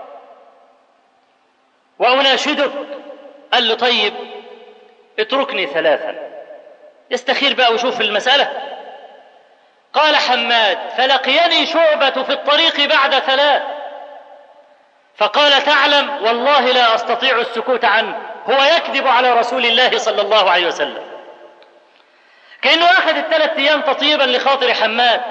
وأناشده. قال له: طيب اتركني ثلاثا. يستخير بقى ويشوف المسألة. قال حماد: فلقيني شعبة في الطريق بعد ثلاث، فقال: تعلم والله لا أستطيع السكوت عنه، هو يكذب على رسول الله صلى الله عليه وسلم. كأنه أخذ الثلاث أيام تطيبا لخاطر حماد.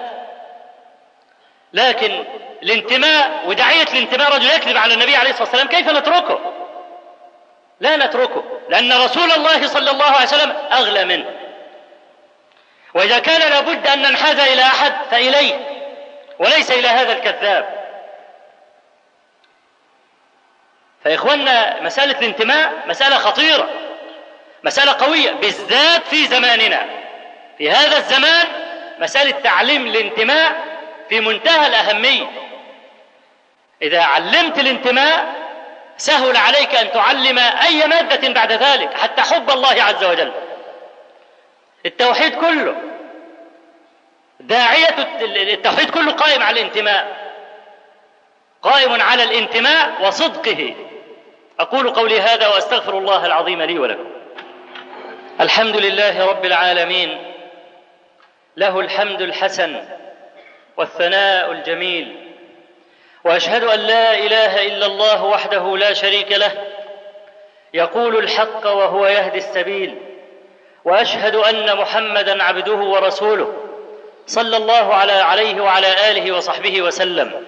لكن الانتماء ودعية الانتماء، رجل يكذب على النبي عليه الصلاة والسلام، كيف نتركه؟ لا نتركه، لأن رسول الله صلى الله عليه وسلم أغلى منه. وإذا كان لابد أن ننحاز إلى أحد فإليه، وليس إلى هذا الكذاب. فإخواننا، مسألة الانتماء مسألة خطيرة، مسألة قوية، بالذات في زماننا. في هذا الزمان مسألة تعليم الانتماء في منتهى الأهمية. إذا علمت الانتماء سهل عليك أن تعلم أي مادة بعد ذلك، حتى حب الله عز وجل. التوحيد كله، داعية التوحيد كله قائم على الانتماء، قائم على الانتماء وصدقه. أقول قولي هذا وأستغفر الله العظيم لي ولكم. الحمد لله رب العالمين، له الحمد الحسن والثناء الجميل، وأشهد أن لا إله إلا الله وحده لا شريك له، يقول الحق وهو يهدي السبيل، وأشهد أن محمدًا عبده ورسوله صلى الله عليه وعلى آله وصحبه وسلم.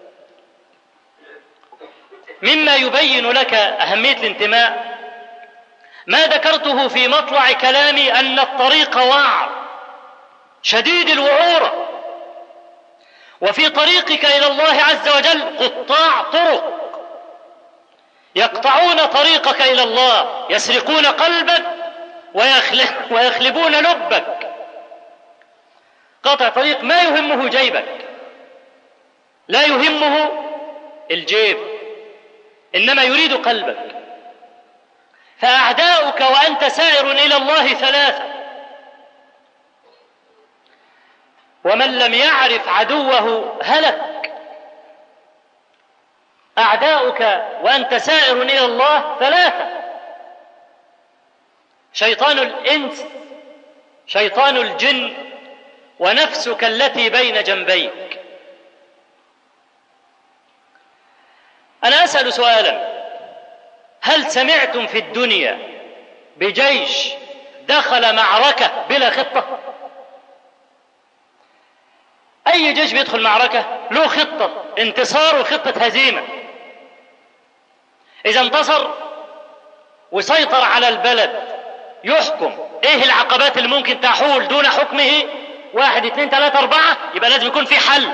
مما يبين لك أهمية الانتماء ما ذكرته في مطلع كلامي، أن الطريق وعر شديد الوعورة، وفي طريقك إلى الله عز وجل قطاع طرق يقطعون طريقك إلى الله، يسرقون قلبك ويخلبون لبك. قطع طريق ما يهمه جيبك، لا يهمه الجيب، إنما يريد قلبك. فأعداؤك وأنت سائر إلى الله ثلاثة: ومن لم يعرف عدوه هلك. أعداؤك وأنت سائر إلى الله ثلاثة: شيطان الإنس، شيطان الجن، ونفسك التي بين جنبيك. أنا أسأل سؤالا: هل سمعتم في الدنيا بجيش دخل معركة بلا خطة؟ أي جيش بيدخل معركة له خطة انتصار وخطة هزيمة. إذا انتصر وسيطر على البلد يحكم إيه العقبات اللي ممكن تحول دون حكمه، 1 2 3 4، يبقى لازم يكون في حل.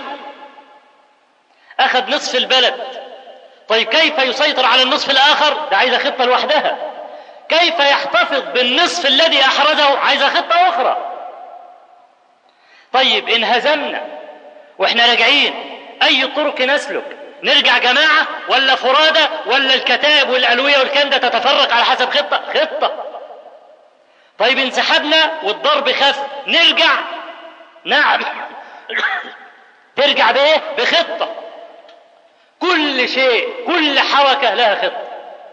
أخذ نصف البلد، طيب كيف يسيطر على النصف الآخر؟ ده عايزة خطة لوحدها. كيف يحتفظ بالنصف الذي أحرزه؟ عايزة خطة أخرى. طيب انهزمنا واحنا راجعين، أي طرق نسلك؟ نرجع جماعة ولا فرادى ولا الكتائب والألوية والكندة تتفرق على حسب خطة؟ طيب انسحبنا والضرب خف، نرجع؟ نعم. ترجع بإيه؟ بخطة. كل شيء، كل حركة لها خطة.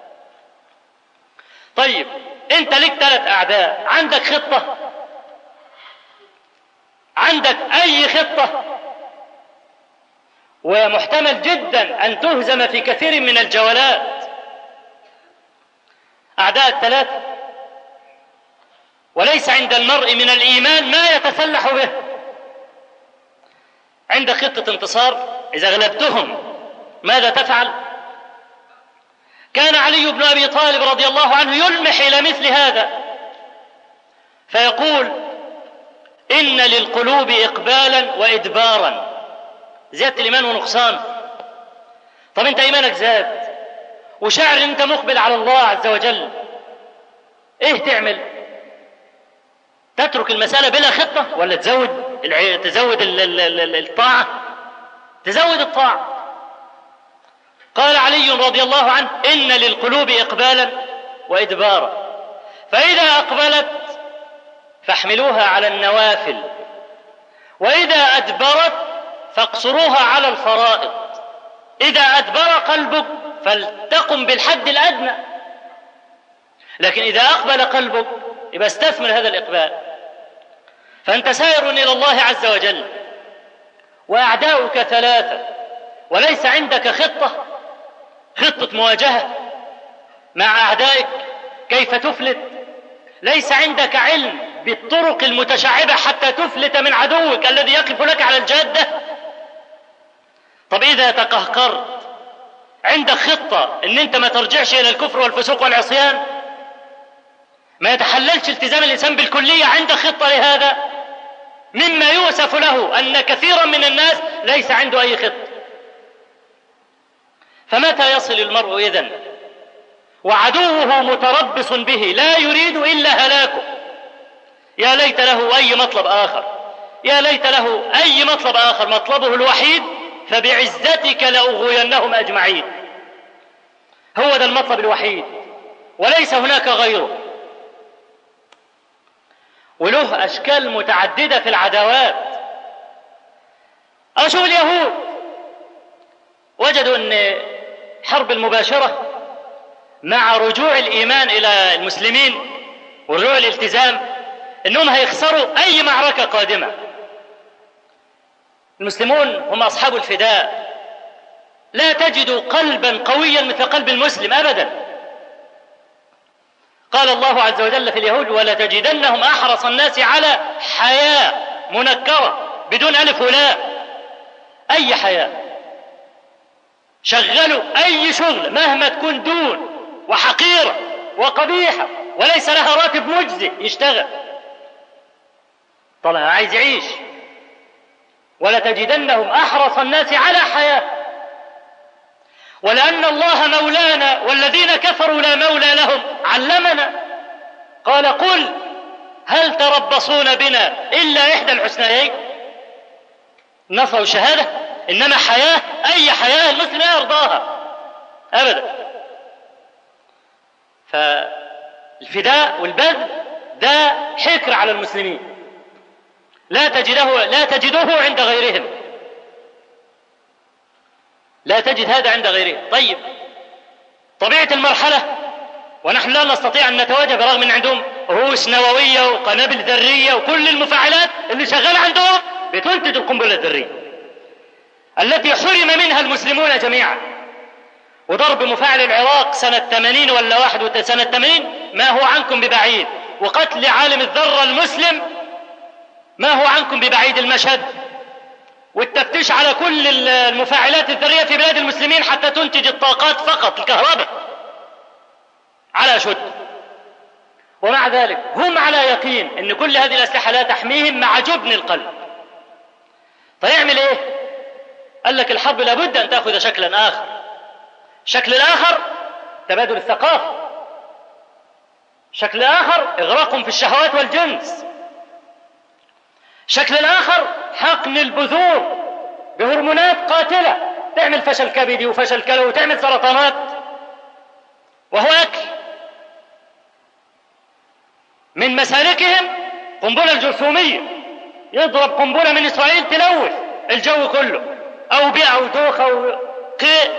طيب انت لك 3 أعداء، عندك خطة؟ عندك أي خطة؟ ومحتمل جدا أن تهزم في كثير من الجولات. أعداء 3، وليس عند المرء من الإيمان ما يتسلح به. عندك خطة انتصار، إذا غلبتهم ماذا تفعل؟ كان علي بن أبي طالب رضي الله عنه يلمح إلى مثل هذا فيقول: إن للقلوب إقبالا وإدبارا، زيادة الإيمان ونقصان. طب أنت إيمانك زاد وشعر أن أنت مقبل على الله عز وجل، إيه تعمل؟ تترك المسألة بلا خطة ولا تزود الطاعة؟ تزود الطاعة. قال علي رضي الله عنه: إن للقلوب إقبالا وإدبارا، فإذا أقبلت فاحملوها على النوافل، وإذا أدبرت فاقصروها على الفرائض. إذا أدبر قلبك فلتقم بالحد الأدنى، لكن إذا أقبل قلبك يبقى استثمر هذا الإقبال. فأنت سائر إلى الله عز وجل وأعداؤك 3، وليس عندك خطة مواجهة مع أعدائك كيف تفلت. ليس عندك علم بالطرق المتشعبة حتى تفلت من عدوك الذي يقف لك على الجادة. طب إذا تقهقرت عندك خطة إن أنت ما ترجعش إلى الكفر والفسوق والعصيان، ما يتحللش التزام الإنسان بالكلية، عندك خطة لهذا؟ مما يؤسف له أن كثيرا من الناس ليس عنده أي خطة. فمتى يصل المرء إذن وعدوه متربص به لا يريد إلا هلاكه؟ يا ليت له أي مطلب آخر، يا ليت له أي مطلب آخر، مطلبه الوحيد: فبعزتك لأغوينهم أجمعين. هو ده المطلب الوحيد وليس هناك غيره. وله أشكال متعددة في العداوات. أشوف اليهود وجدوا أن حرب المباشرة مع رجوع الإيمان إلى المسلمين ورجوع الالتزام أنهم هيخسروا أي معركة قادمة. المسلمون هم أصحاب الفداء، لا تجد قلبا قويا مثل قلب المسلم أبدا. قال الله عز وجل في اليهود: ولتجدنهم أحرص الناس على حياة، منكرة بدون ألف ولاء. أي حياة، شغلوا أي شغل مهما تكون دون وحقيرة وقبيحة وليس لها راتب مجزي يشتغل طبعا عايز يعيش. ولتجدنهم أحرص الناس على حياة، ولأن الله مولانا والذين كفروا لا مولى لهم علمنا. قال: قل هل تربصون بنا إلا إحدى الحسنيين، نصر الشهادة. إنما حياة، أي حياة المسلم لا يرضاها أبدا. فالفداء والبذل ده حكر على المسلمين، لا تجده عند غيرهم، لا تجد هذا عند غيرهم. طيب طبيعة المرحلة، ونحن لا نستطيع أن نتواجه برغم أن عندهم رؤوس نووية وقنابل ذرية وكل المفاعلات اللي شغالة عندهم بتنتج القنبلة الذرية التي حرم منها المسلمون جميعا. وضرب مفاعل العراق سنة 80 ولا سنة 80 ما هو عنكم ببعيد، وقتل عالم الذرة المسلم ما هو عنكم ببعيد. المشهد والتفتيش على كل المفاعلات الذرية في بلاد المسلمين حتى تنتج الطاقات فقط الكهرباء على شد. ومع ذلك هم على يقين أن كل هذه الأسلحة لا تحميهم مع جبن القلب. فيعمل إيه؟ قال لك الحرب لابد أن تأخذ شكلا آخر. شكل الآخر تبادل الثقافة، شكل آخر إغراقهم في الشهوات والجنس، الشكل الآخر حقن البذور بهرمونات قاتلة تعمل فشل كبدي وفشل كلوي وتعمل سرطانات، وهو أكل. من مسالكهم قنبلة الجرثومية، يضرب قنبلة من إسرائيل تلوث الجو كله، أو بيئة أو دوخة أو قيء.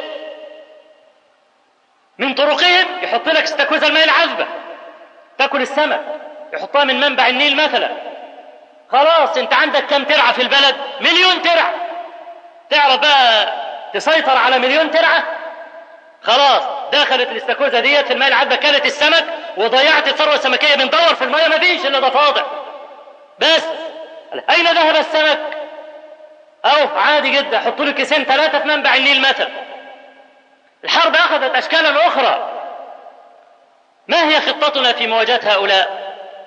من طرقهم يحط لك استاكوزا الماء العذبة تاكل السمك، يحطها من منبع النيل مثلا. خلاص انت عندك كم ترعة في البلد؟ 1,000,000 ترعة. تعرف بقى تسيطر على 1,000,000 ترعة؟ خلاص دخلت الاستاكوزا ديت في الماء العذبة، كانت السمك وضيعت الثروة السمكية. بندور في الماء ما فيش الا ضفادع بس. اين ذهب السمك؟ او عادي جدا حطوا له كيسين 3 في منبع النيل مثلا. الحرب اخذت اشكالا اخرى. ما هي خطتنا في مواجهة هؤلاء؟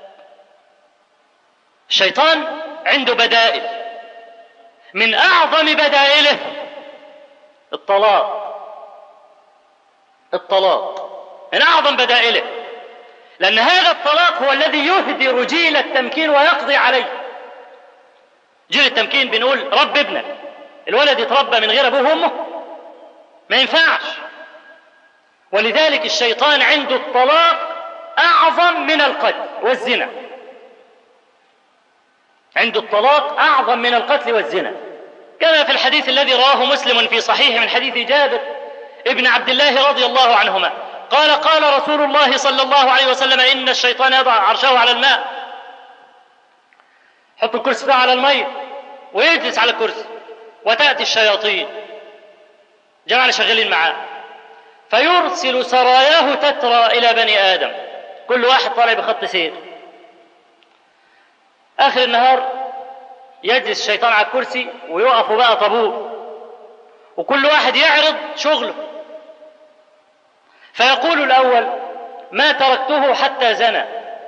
الشيطان عنده بدائل، من اعظم بدائله الطلاق من اعظم بدائله، لان هذا الطلاق هو الذي يهدر جيل التمكين ويقضي عليه. جيل التمكين بنقول رب ابنك، الولد يتربى من غير ابوه وامه ما ينفعش. ولذلك الشيطان عنده الطلاق اعظم من القتل والزنا، عنده الطلاق اعظم من القتل والزنا، كما في الحديث الذي رواه مسلم في صحيح من حديث جابر ابن عبد الله رضي الله عنهما قال: قال رسول الله صلى الله عليه وسلم: إن الشيطان يضع عرشه على الماء، حط الكرسي على الماء ويجلس على الكرسي، وتأتي الشياطين جماعة شغالين معاه، فيرسل سراياه تترى إلى بني آدم، كل واحد طالع بخط سير. آخر النهار يجلس الشيطان على الكرسي ويقفوا بقى طابور، وكل واحد يعرض شغله، فيقول الأول: ما تركته حتى زنى.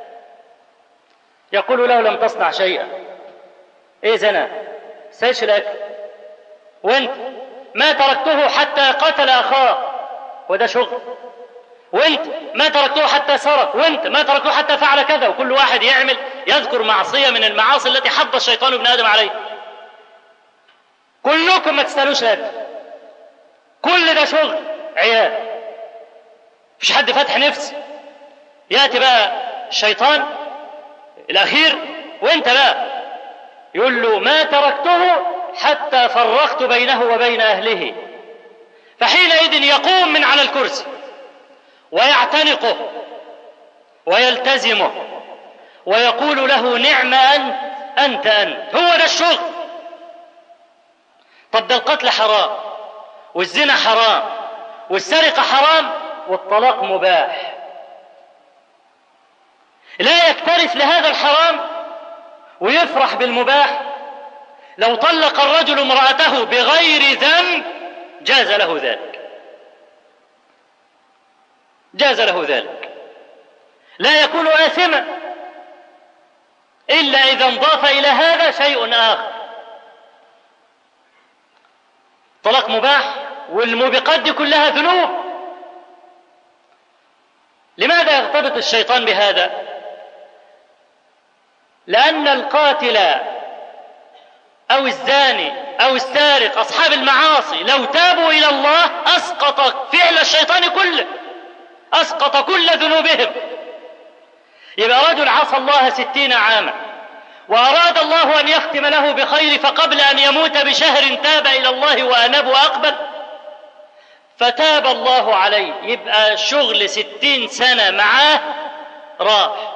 يقول له: لم تصنع شيئا. ايه زنى؟ سيش الأكل. وانت؟ ما تركته حتى قتل أخاه، وده شغل. وانت؟ ما تركته حتى سرق. وانت؟ ما تركته حتى فعل كذا. وكل واحد يذكر معصية من المعاصي التي حض الشيطان ابن آدم عليه. كلكم ما تستاهلوش الأكل، كل ده شغل عيال، مفيش حد فاتح نفس. يأتي بقى الشيطان الأخير وانت بقى يقول له: ما تركته حتى فرقت بينه وبين أهله. فحينئذ يقوم من على الكرسي ويعتنقه ويلتزمه ويقول له: نعم أنت. هو ده الشغل. طب ده القتل حرام، والزنا حرام، والسرقة حرام، والطلاق مباح. لا يكترث لهذا الحرام ويفرح بالمباح. لو طلق الرجل امرأته بغير ذنب جاز له ذلك، لا يكون آثما إلا إذا انضاف إلى هذا شيء آخر. طلاق مباح، والموبقات دي كلها ذنوب. لماذا يرتبط الشيطان بهذا؟ لأن القاتل أو الزاني أو السارق، أصحاب المعاصي، لو تابوا إلى الله أسقط فعل الشيطان كله، أسقط كل ذنوبهم. يبقى رجل عصى الله 60 عاما وأراد الله أن يختم له بخير، فقبل أن يموت بشهر تاب إلى الله وأناب وأقبل، فتاب الله عليه. يبقى شغل 60 سنة معاه راح.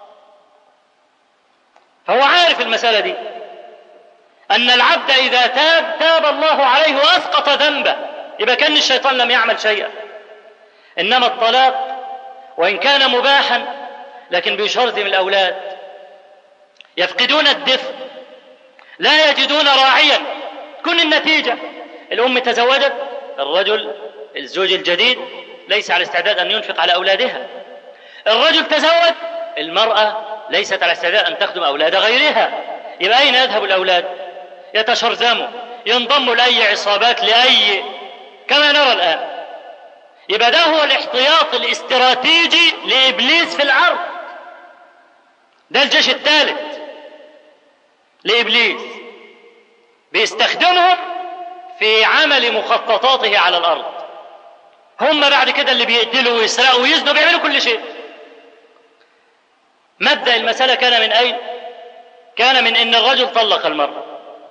فهو عارف المسألة دي، أن العبد إذا تاب الله عليه وأسقط ذنبه، يبقى كان الشيطان لم يعمل شيئا. إنما الطلاق وإن كان مباحا لكن بيشرذم الأولاد، يفقدون الدفء، لا يجدون راعيا. كن النتيجة: الأم تزوجت، الزوج الجديد ليس على استعداد أن ينفق على أولادها. الرجل تزوج، المرأة ليست على استعداد أن تخدم أولاد غيرها. يبقى أين يذهب الأولاد؟ يتشرذموا، ينضموا لأي عصابات، كما نرى الآن. يبقى ده هو الاحتياط الاستراتيجي لإبليس في الأرض. ده الجيش الثالث. لإبليس بيستخدمهم في عمل مخططاته على الأرض. هم بعد كده اللي بيقتلوا ويسرقوا ويزنوا بيعملوا كل شيء. مبدأ المسألة كان من أين؟ كان من إن الرجل طلق المرأة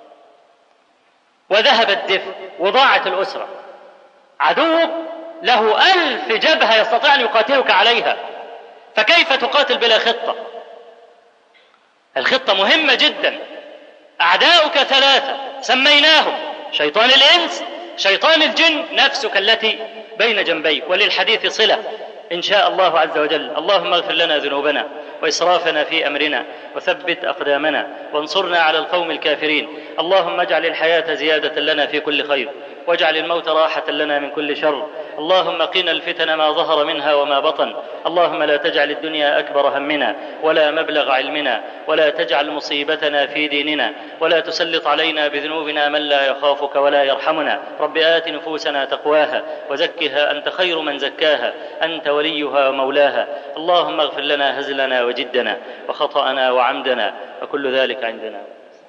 وذهب الدفء وضاعت الأسرة. عدوك له 1000 جبهة يستطيع أن يقاتلك عليها، فكيف تقاتل بلا خطة؟ الخطة مهمة جدا. أعداؤك 3 سميناهم: شيطان الإنس، شيطان الجن، نفسك التي بين جنبيك. وللحديث صلة إن شاء الله عز وجل. اللهم اغفر لنا ذنوبنا وإسرافنا في أمرنا وثبت أقدامنا وانصرنا على القوم الكافرين. اللهم اجعل الحياة زيادة لنا في كل خير واجعل الموت راحة لنا من كل شر. اللهم قنا الفتن ما ظهر منها وما بطن. اللهم لا تجعل الدنيا أكبر همنا ولا مبلغ علمنا ولا تجعل مصيبتنا في ديننا ولا تسلط علينا بذنوبنا من لا يخافك ولا يرحمنا. رب آت نفوسنا تقواها وزكها أنت خير من زكاها أنت وليها ومولاها. اللهم اغفر لنا هزلنا وجدنا وخطأنا وعمدنا وكل ذلك عندنا.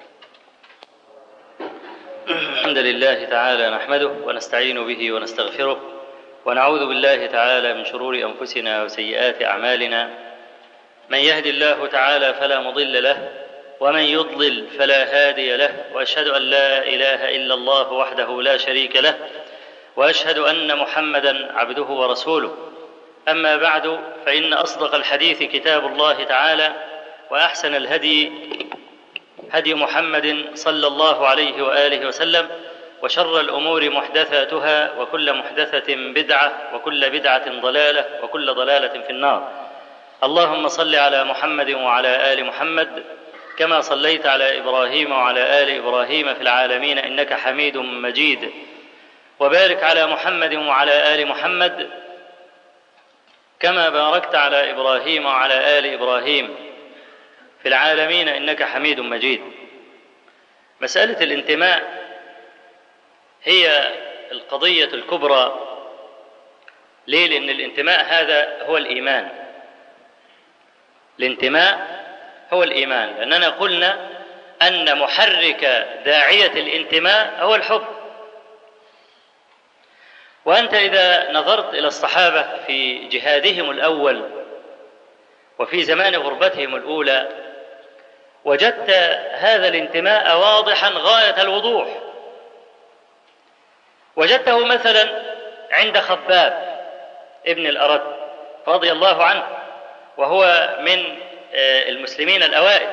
الحمد لله تعالى نحمده ونستعين به ونستغفره ونعوذ بالله تعالى من شرور أنفسنا وسيئات أعمالنا. من يهد الله تعالى فلا مضل له ومن يضلل فلا هادي له، وأشهد أن لا إله إلا الله وحده لا شريك له، وأشهد أن محمدا عبده ورسوله. أما بعد، فإن أصدق الحديث كتاب الله تعالى، وأحسن الهدي هدي محمد صلى الله عليه وآله وسلم، وشر الأمور محدثاتها وكل محدثة بدعة وكل بدعة ضلالة وكل ضلالة في النار. اللهم صل على محمد وعلى آل محمد كما صليت على إبراهيم وعلى آل إبراهيم في العالمين إنك حميد مجيد، وبارك على محمد وعلى آل محمد كما باركت على إبراهيم وعلى آل إبراهيم في العالمين إنك حميد مجيد. مسألة الانتماء هي القضية الكبرى. ليه؟ لأن الانتماء هذا هو الإيمان. الانتماء هو الإيمان، لأننا قلنا أن محرك داعية الانتماء هو الحب. وأنت إذا نظرت إلى الصحابة في جهادهم الأول وفي زمان غربتهم الأولى وجدت هذا الانتماء واضحا غاية الوضوح. وجدته مثلا عند خباب ابن الأرد رضي الله عنه، وهو من المسلمين الأوائل.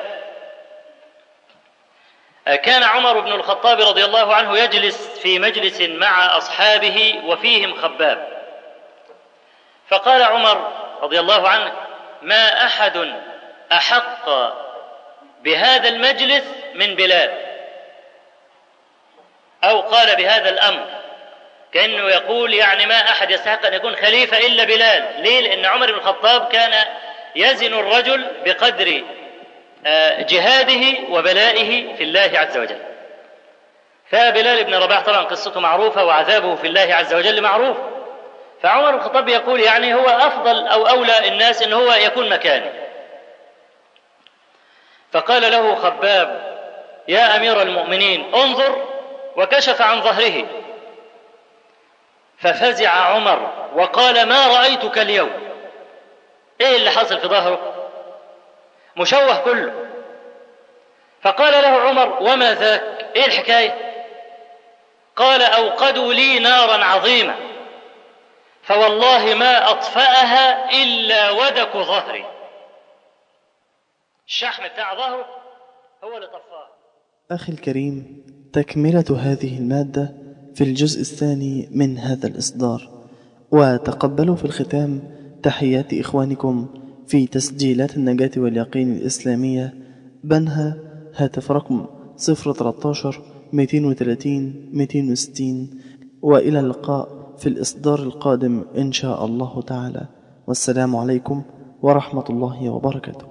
كان عمر بن الخطاب رضي الله عنه يجلس في مجلس مع أصحابه وفيهم خباب، فقال عمر رضي الله عنه: ما أحد أحق بهذا المجلس من بلال، أو قال بهذا الأمر كأنه يقول يعني ما أحد يستحق أن يكون خليفة إلا بلال. ليه؟ لأن عمر بن الخطاب كان يزن الرجل بقدر جهاده وبلائه في الله عز وجل. فبلال بن رباح طبعا قصته معروفة وعذابه في الله عز وجل معروف. فعمر بن الخطاب يقول يعني هو أفضل أو أولى الناس أن هو يكون مكانه. فقال له خباب: يا أمير المؤمنين انظر، وكشف عن ظهره. ففزع عمر وقال: ما رأيتك اليوم. ايه اللي حصل في ظهره؟ مشوه كله. فقال له عمر: وما ذاك؟ ايه الحكاية؟ قال: أوقدوا لي نارا عظيمة فوالله ما أطفأها إلا ودك ظهري. الشحم بتاع ظهره هو اللي طفاه. أخي الكريم، تكملة هذه المادة في الجزء الثاني من هذا الإصدار. وتقبلوا في الختام تحيات إخوانكم في تسجيلات النجاة واليقين الإسلامية، بنها، هاتف رقم 013 230 260. وإلى اللقاء في الإصدار القادم إن شاء الله تعالى، والسلام عليكم ورحمة الله وبركاته.